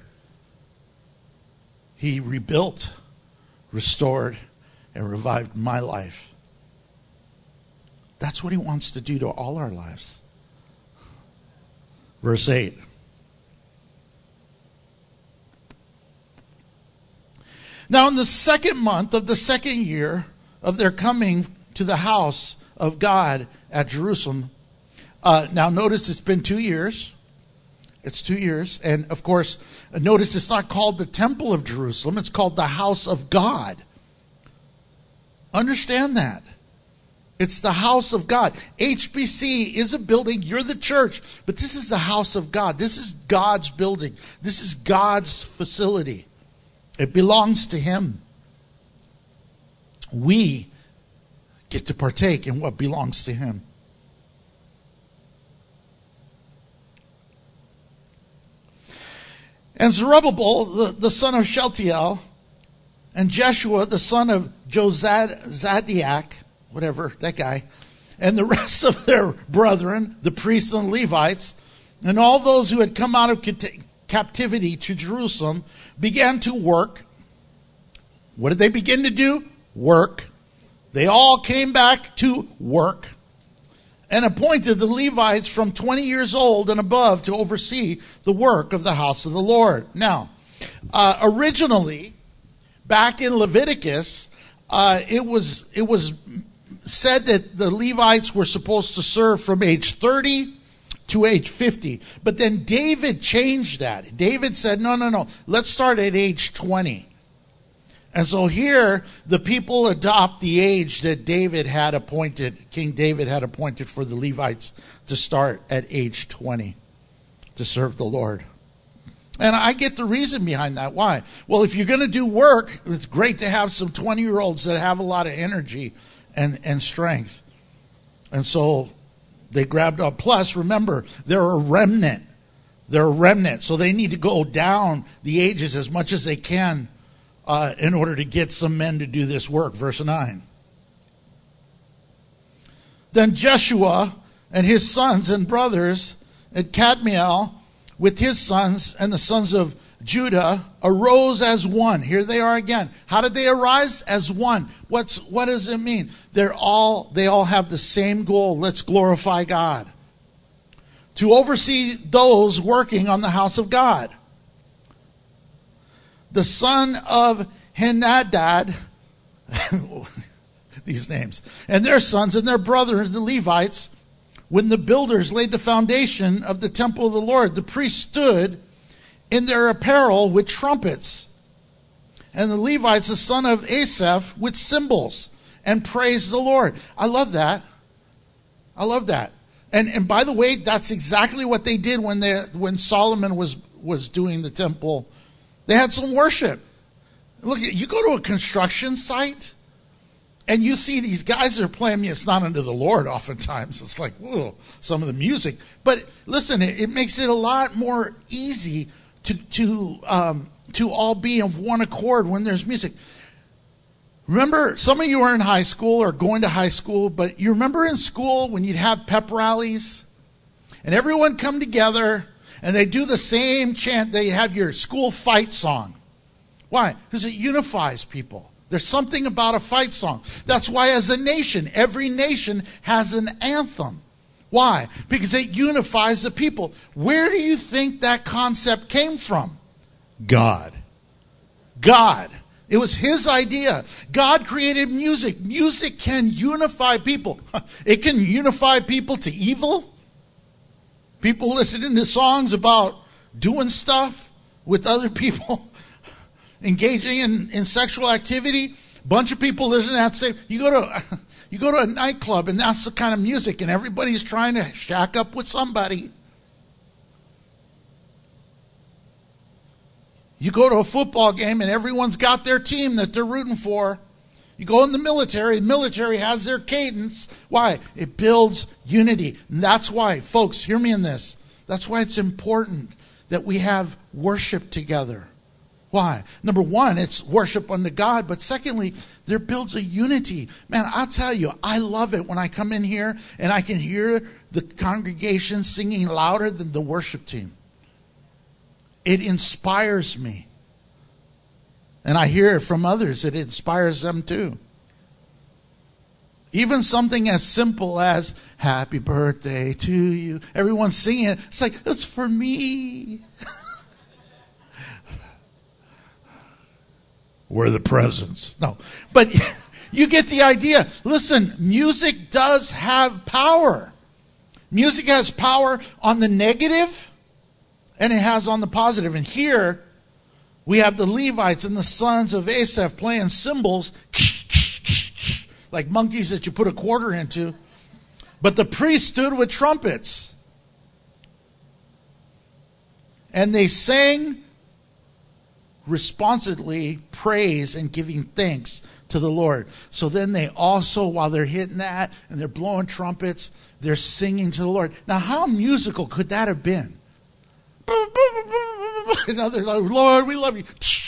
He rebuilt, restored, and revived my life. That's what he wants to do to all our lives. Verse 8. Now in the second month of the second year of their coming to the house of God at Jerusalem. Now notice it's been 2 years. It's 2 years. And of course, notice it's not called the Temple of Jerusalem. It's called the house of God. Understand that. It's the house of God. HBC is a building. You're the church. But this is the house of God. This is God's building. This is God's facility. It belongs to him. We get to partake in what belongs to him. And Zerubbabel, the son of Shealtiel, and Jeshua, the son of Jozadiac, whatever, that guy, and the rest of their brethren, the priests and Levites, and all those who had come out of captivity to Jerusalem, began to work. What did they begin to do? Work. They all came back to work and appointed the Levites from 20 years old and above to oversee the work of the house of the Lord. Now, originally, back in Leviticus, it was said that the Levites were supposed to serve from age 30 to age 50. But then David changed that. David said, no, let's start at age 20. And so here, the people adopt the age that David had appointed, King David had appointed for the Levites to start at age 20 to serve the Lord. And I get the reason behind that. Why? Well, if you're going to do work, it's great to have some 20-year-olds that have a lot of energy and strength. And so they grabbed up. Plus, remember, they're a remnant. They're a remnant. So they need to go down the ages as much as they can in order to get some men to do this work. Verse 9. Then Jeshua and his sons and brothers and Kadmiel with his sons and the sons of Judah arose as one. Here they are again. How did they arise? As one. What does it mean? They all have the same goal. Let's glorify God. To oversee those working on the house of God. The son of Henadad, these names, and their sons and their brothers, the Levites, when the builders laid the foundation of the temple of the Lord, the priests stood in their apparel with trumpets, and the Levites, the son of Asaph, with cymbals, and praised the Lord. I love that. I love that. And by the way, that's exactly what they did when Solomon was doing the temple. They had some worship. Look, you go to a construction site and you see these guys that are playing. It's not unto the Lord oftentimes. It's like, whoa, some of the music. But listen, it makes it a lot more easy to all be of one accord when there's music. Remember, some of you are in high school or going to high school, but you remember in school when you'd have pep rallies and everyone come together and they do the same chant. They have your school fight song. Why? Because it unifies people. There's something about a fight song. That's why as a nation, every nation has an anthem. Why? Because it unifies the people. Where do you think that concept came from? God. God. It was his idea. God created music. Music can unify people. It can unify people to evil. People listening to songs about doing stuff with other people, engaging in sexual activity. Bunch of people listening to that say, you go to a nightclub and that's the kind of music and everybody's trying to shack up with somebody. You go to a football game and everyone's got their team that they're rooting for. You go in the military has their cadence. Why? It builds unity. And that's why, folks, hear me in this. That's why it's important that we have worship together. Why? Number one, it's worship unto God. But secondly, there builds a unity. Man, I'll tell you, I love it when I come in here and I can hear the congregation singing louder than the worship team. It inspires me. And I hear it from others. It inspires them too. Even something as simple as happy birthday to you. Everyone's singing it. It's like, that's for me. We're the presents. No, but you get the idea. Listen, music does have power. Music has power on the negative, and it has on the positive. And here, we have the Levites and the sons of Asaph playing cymbals, like monkeys that you put a quarter into. But the priests stood with trumpets. And they sang responsively praise and giving thanks to the Lord. So then they also, while they're hitting that and they're blowing trumpets, they're singing to the Lord. Now, how musical could that have been? Another, Lord, we love you.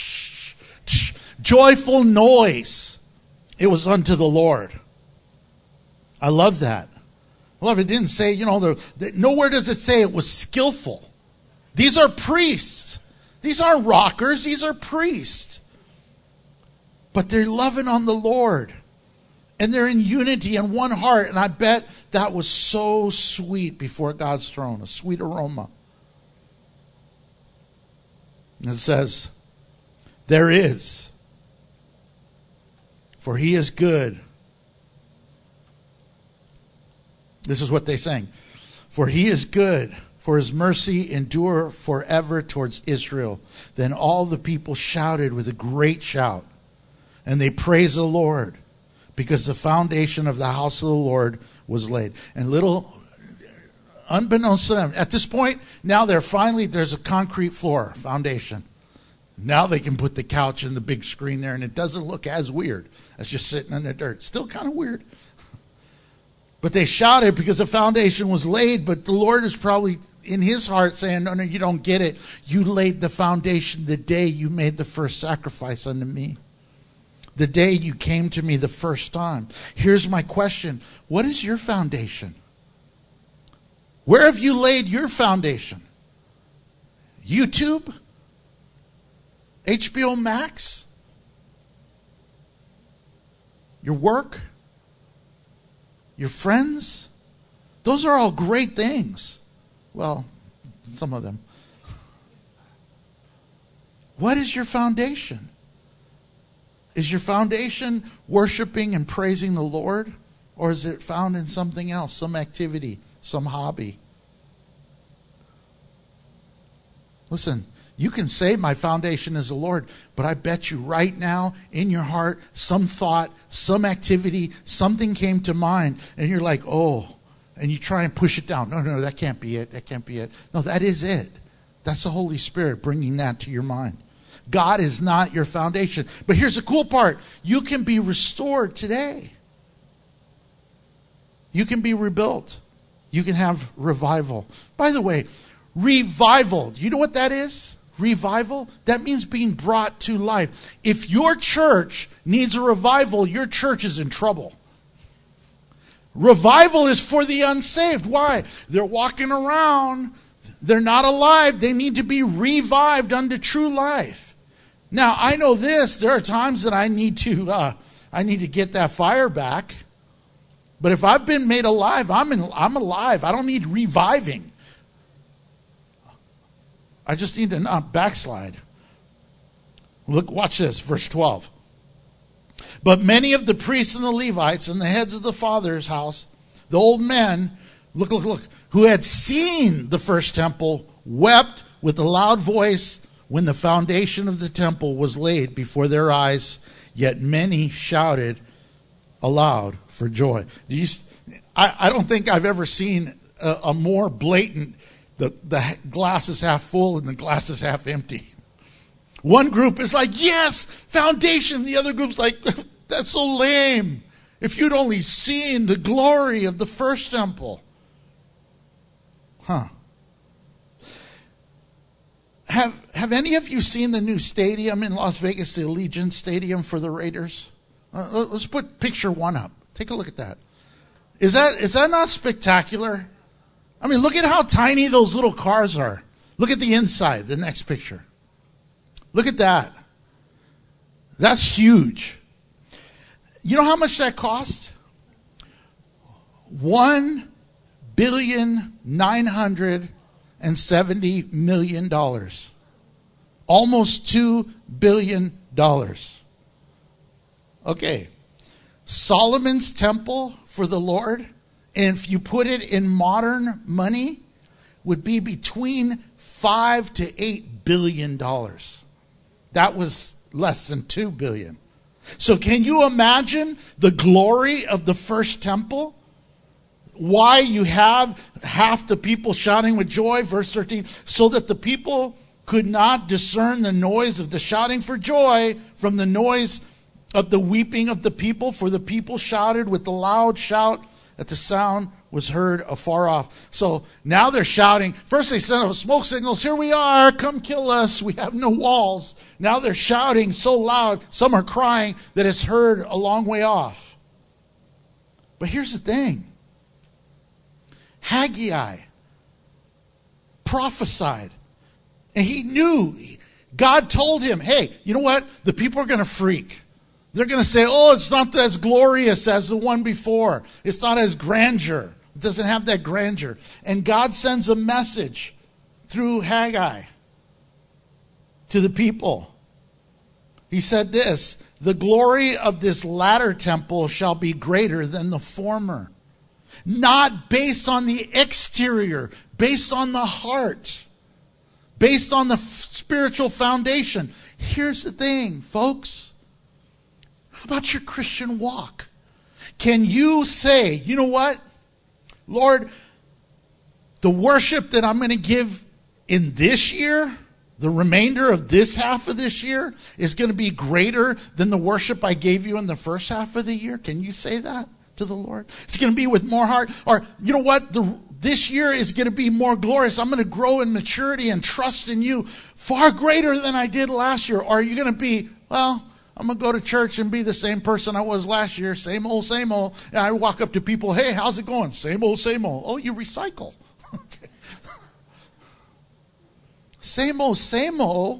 Joyful noise. It was unto the Lord. I love that. I love it. It didn't say, nowhere does it say it was skillful. These are priests. These aren't rockers. These are priests. But they're loving on the Lord. And they're in unity and one heart. And I bet that was so sweet before God's throne. A sweet aroma. And it says, there is. For he is good. This is what they sang. For he is good. For his mercy endure forever towards Israel. Then all the people shouted with a great shout. And they praised the Lord. Because the foundation of the house of the Lord was laid. And little, unbeknownst to them, at this point, now there's a concrete floor, foundation. Now they can put the couch and the big screen there. And it doesn't look as weird as just sitting in the dirt. Still kind of weird. But they shouted because the foundation was laid. But the Lord is probably in his heart saying, no, you don't get it. You laid the foundation the day you made the first sacrifice unto me. The day you came to me the first time. Here's my question. What is your foundation? Where have you laid your foundation? YouTube? HBO Max? Your work? Your friends? Those are all great things. Well, some of them. What is your foundation? Is your foundation worshiping and praising the Lord? Or is it found in something else, some activity, some hobby? Listen, you can say my foundation is the Lord, but I bet you right now in your heart, some thought, some activity, something came to mind, and you're like, oh, and you try and push it down. No, that can't be it. That can't be it. No, that is it. That's the Holy Spirit bringing that to your mind. God is not your foundation. But here's the cool part. You can be restored today. You can be rebuilt. You can have revival. By the way, revival. Do you know what that is? Revival? That means being brought to life. If your church needs a revival, your church is in trouble. Revival is for the unsaved. Why? They're walking around. They're not alive. They need to be revived unto true life. Now, I know this. There are times that I need to get that fire back. But if I've been made alive, I'm alive. I don't need reviving. I just need to not backslide. Look, watch this, verse 12. But many of the priests and the Levites and the heads of the father's house, the old men, look, who had seen the first temple, wept with a loud voice when the foundation of the temple was laid before their eyes. Yet many shouted aloud for joy. I don't think I've ever seen a more blatant, the glass is half full and the glass is half empty. One group is like, yes, foundation. The other group's like, that's so lame. If you'd only seen the glory of the first temple. Have any of you seen the new stadium in Las Vegas, the Allegiant Stadium for the Raiders? Let's put picture 1 up. Take a look at that. Is that not spectacular? I mean, look at how tiny those little cars are. Look at the inside, the next picture. Look at that. That's huge. You know how much that cost? $1,970,000,000. Almost $2 billion. Okay. Solomon's temple for the Lord, and if you put it in modern money, would be between $5 to $8 billion. That was less than $2 billion. So can you imagine the glory of the first temple? Why you have half the people shouting with joy, verse 13, so that the people could not discern the noise of the shouting for joy from the noise of the weeping of the people, for the people shouted with a loud shout that the sound was heard afar off. So now they're shouting. First they sent up smoke signals. Here we are. Come kill us. We have no walls. Now they're shouting so loud. Some are crying that it's heard a long way off. But here's the thing. Haggai prophesied. And he knew. God told him, hey, you know what? The people are going to freak. They're going to say, oh, it's not as glorious as the one before. It's not as grandeur. It doesn't have that grandeur. And God sends a message through Haggai to the people. He said this, the glory of this latter temple shall be greater than the former. Not based on the exterior, based on the heart, based on the spiritual foundation. Here's the thing, folks. How about your Christian walk? Can you say, you know what? Lord, the worship that I'm going to give in this year, the remainder of this half of this year, is going to be greater than the worship I gave you in the first half of the year? Can you say that to the Lord? It's going to be with more heart. Or, you know what? This year is going to be more glorious. I'm going to grow in maturity and trust in you far greater than I did last year. Or are you going to be, well, I'm going to go to church and be the same person I was last year. Same old, same old. And I walk up to people, hey, how's it going? Same old, same old. Oh, you recycle. Okay. Same old, same old.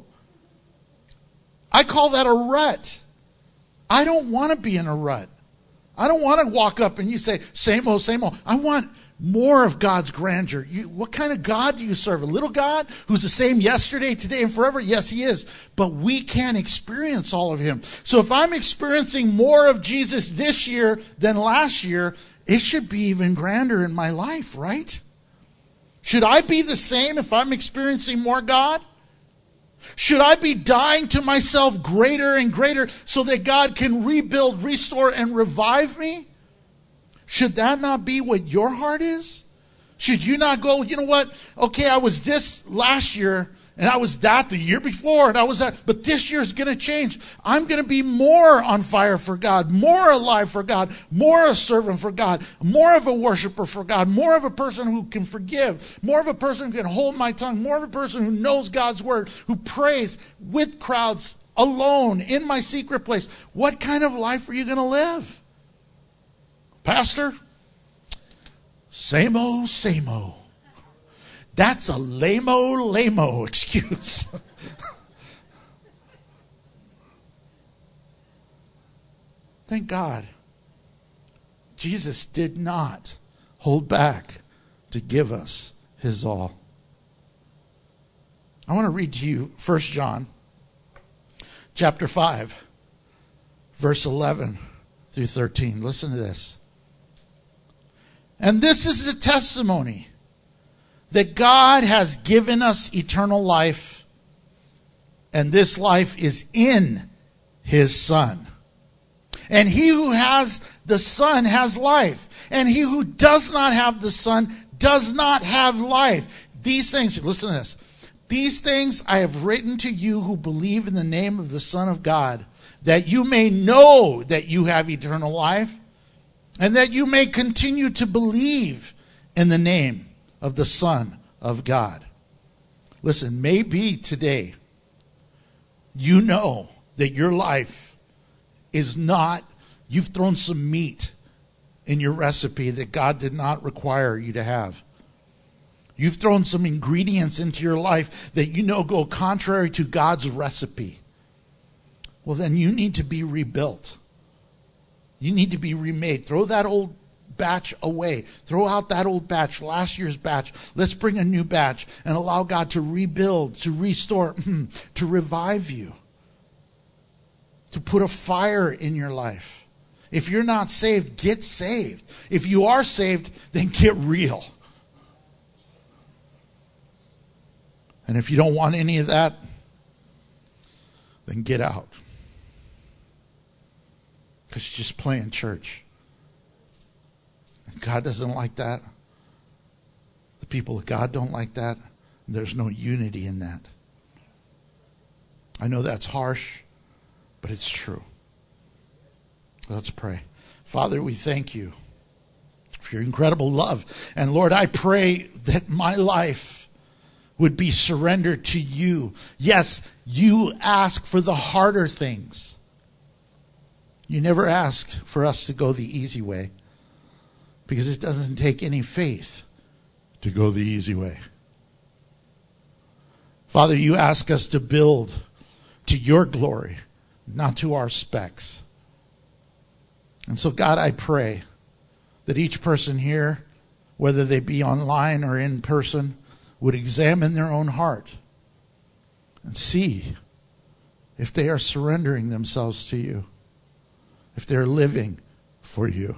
I call that a rut. I don't want to be in a rut. I don't want to walk up and you say, same old, same old. I want more of God's grandeur. What kind of God do you serve? A little God who's the same yesterday, today, and forever? Yes, he is. But we can't experience all of him. So if I'm experiencing more of Jesus this year than last year, it should be even grander in my life, right? Should I be the same if I'm experiencing more God? Should I be dying to myself greater and greater so that God can rebuild, restore, and revive me? Should that not be what your heart is? Should you not go, you know what? Okay, I was this last year, and I was that the year before, and I was that, but this year is going to change. I'm going to be more on fire for God, more alive for God, more a servant for God, more of a worshiper for God, more of a person who can forgive, more of a person who can hold my tongue, more of a person who knows God's word, who prays with crowds, alone, in my secret place. What kind of life are you going to live? Pastor, same old, same old. That's a lame-o excuse. Thank God. Jesus did not hold back to give us his all. I want to read to you 1 John chapter 5, verse 11 through 13. Listen to this. And this is the testimony that God has given us eternal life, and this life is in his Son. And he who has the Son has life, and he who does not have the Son does not have life. These things, listen to this. These things I have written to you who believe in the name of the Son of God, that you may know that you have eternal life, and that you may continue to believe in the name of the Son of God. Listen, maybe today you know that your life is not, you've thrown some meat in your recipe that God did not require you to have. You've thrown some ingredients into your life that you know go contrary to God's recipe. Well, then you need to be rebuilt. You need to be remade. Throw that old batch away. Throw out that old batch, last year's batch. Let's bring a new batch and allow God to rebuild, to restore, to revive you, to put a fire in your life. If you're not saved, get saved. If you are saved, then get real. And if you don't want any of that, then get out. Because you're just playing church. And God doesn't like that. The people of God don't like that. There's no unity in that. I know that's harsh, but it's true. Let's pray. Father, we thank you for your incredible love. And Lord, I pray that my life would be surrendered to you. Yes, you ask for the harder things. You never ask for us to go the easy way, because it doesn't take any faith to go the easy way. Father, you ask us to build to your glory, not to our specs. And so, God, I pray that each person here, whether they be online or in person, would examine their own heart and see if they are surrendering themselves to you, if they're living for you,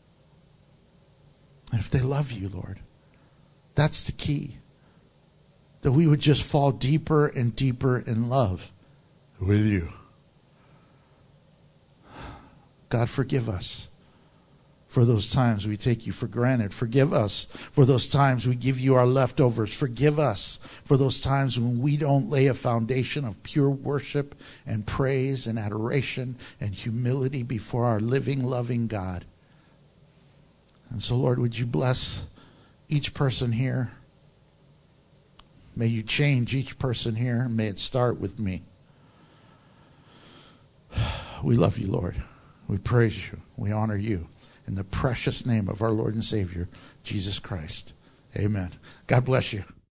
and if they love you, Lord. That's the key. That we would just fall deeper and deeper in love with you. God, forgive us for those times we take you for granted. Forgive us for those times we give you our leftovers. Forgive us for those times when we don't lay a foundation of pure worship and praise and adoration and humility before our living, loving God. And so, Lord, would you bless each person here? May you change each person here. May it start with me. We love you, Lord. We praise you. We honor you. In the precious name of our Lord and Savior, Jesus Christ. Amen. God bless you.